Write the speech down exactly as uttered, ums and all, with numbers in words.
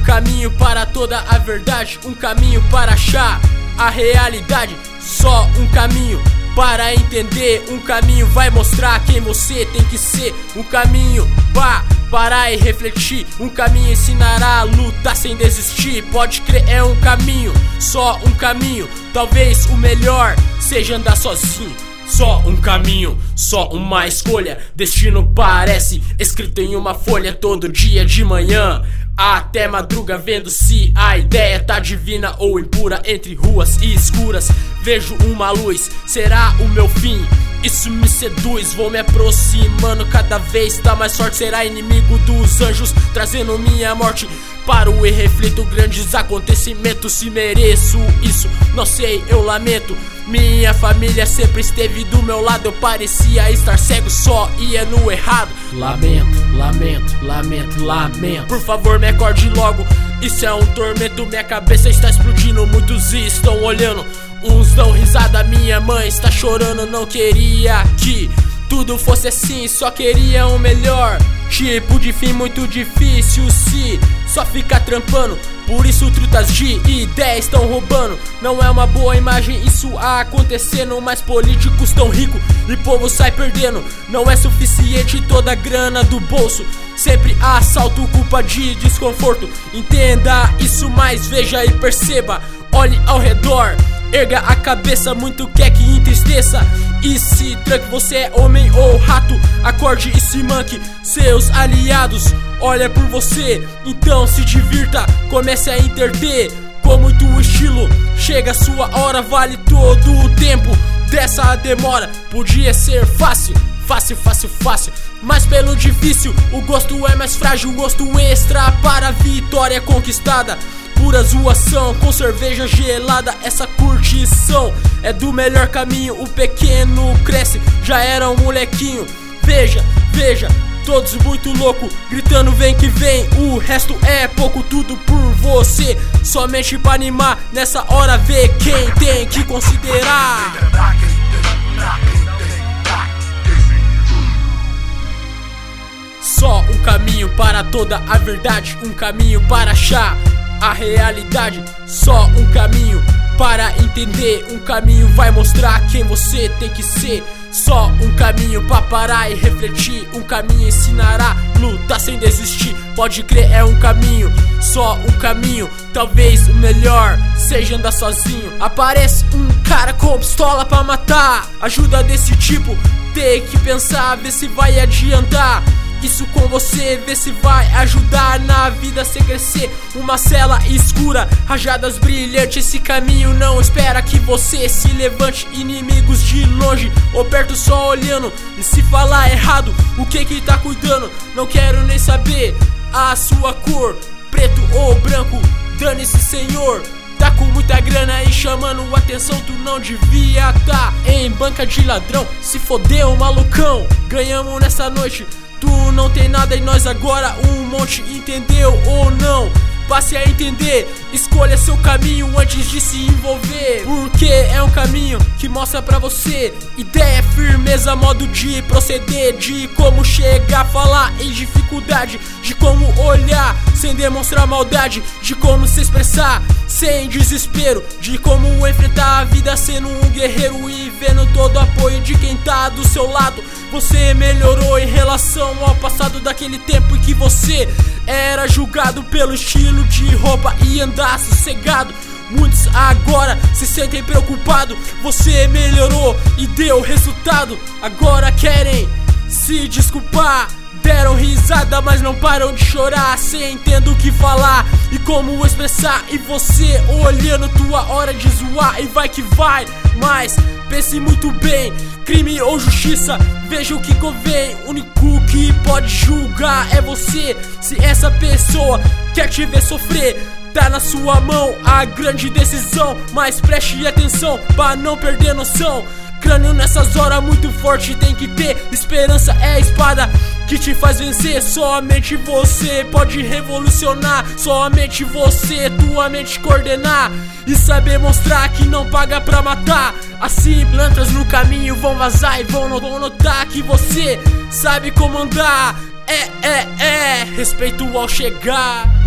caminho para toda a verdade, um caminho para achar a realidade. Só um caminho para entender, um caminho vai mostrar quem você tem que ser. Um caminho pra parar e refletir, um caminho ensinará a lutar sem desistir. Pode crer, é um caminho, só um caminho. Talvez o melhor seja andar sozinho. Só um caminho, só uma escolha. Destino parece escrito em uma folha. Todo dia de manhã até madruga, vendo se a ideia tá divina ou impura. Entre ruas e escuras vejo uma luz, será o meu fim? Isso me seduz, vou me aproximando cada vez tá mais forte. Será inimigo dos anjos, trazendo minha morte. Paro e reflito grandes acontecimentos. Se mereço isso, não sei, eu lamento. Minha família sempre esteve do meu lado. Eu parecia estar cego, só ia no errado. Lamento, lamento, lamento, lamento. Por favor me acorde logo, isso é um tormento. Minha cabeça está explodindo, muitos estão olhando. Uns dão risada, minha mãe está chorando. Não queria que tudo fosse assim, só queria o melhor. Tipo de fim muito difícil se só ficar trampando. Por isso trutas de ideia estão roubando. Não é uma boa imagem isso acontecendo, mas políticos tão ricos e povo sai perdendo. Não é suficiente toda a grana do bolso, sempre assalto, culpa de desconforto. Entenda isso, mas veja e perceba. Olhe ao redor, erga a cabeça, muito quer que entristeça. E se tranque, você é homem ou rato, acorde e se manque. Seus aliados olha por você, então se divirta, comece a interter com muito estilo. Chega a sua hora, vale todo o tempo dessa demora. Podia ser fácil, fácil, fácil, fácil, mas pelo difícil o gosto é mais frágil. Gosto extra para a vitória conquistada. Pura zoação com cerveja gelada. Essa curtição é do melhor caminho. O pequeno cresce, já era um molequinho. Veja, veja, todos muito louco, gritando vem que vem. O resto é pouco, tudo por você. Somente pra animar, nessa hora vê quem tem que considerar. Só um caminho para toda a verdade, um caminho para achar a realidade. Só um caminho para entender, um caminho vai mostrar quem você tem que ser. Só um caminho pra parar e refletir, um caminho ensinará lutar sem desistir. Pode crer, é um caminho, só um caminho. Talvez o melhor seja andar sozinho. Aparece um cara com pistola pra matar. Ajuda desse tipo, tem que pensar, ver se vai adiantar. Isso com você, vê se vai ajudar na vida sem crescer. Uma cela escura, rajadas brilhantes. Esse caminho não espera que você se levante. Inimigos de longe ou perto só olhando. E se falar errado, o que que tá cuidando? Não quero nem saber a sua cor, preto ou branco, dane-se senhor. Tá com muita grana e chamando atenção, tu não devia tá em banca de ladrão. Se fodeu, malucão, ganhamos nessa noite. Tu não tem nada e nós agora um monte, entendeu ou não? Passe a entender, escolha seu caminho antes de se envolver. Porque é um caminho que mostra pra você ideia, firmeza, modo de proceder. De como chegar, falar em dificuldade. De como olhar sem demonstrar maldade. De como se expressar sem desespero. De como enfrentar a vida sendo um guerreiro e vendo todo o apoio de quem tá do seu lado. Você melhorou em relação ao passado, daquele tempo em que você era julgado pelo estilo de roupa e andar sossegado. Muitos agora se sentem preocupados. Você melhorou e deu resultado. Agora querem se desculpar. Deram risada, mas não param de chorar. Cê entende o que falar e como expressar. E você olhando, tua hora de zoar. E vai que vai, mas pense muito bem. Crime ou justiça, veja o que convém. O único que pode julgar é você. Se essa pessoa quer te ver sofrer, tá na sua mão a grande decisão. Mas preste atenção pra não perder noção. Crânio nessas horas muito forte tem que ter. Esperança é a espada que te faz vencer. Somente você pode revolucionar. Somente você, tua mente coordenar e saber mostrar que não paga pra matar. Assim plantras no caminho vão vazar e vão, vão notar que você sabe como andar. É, é, é, respeito ao chegar.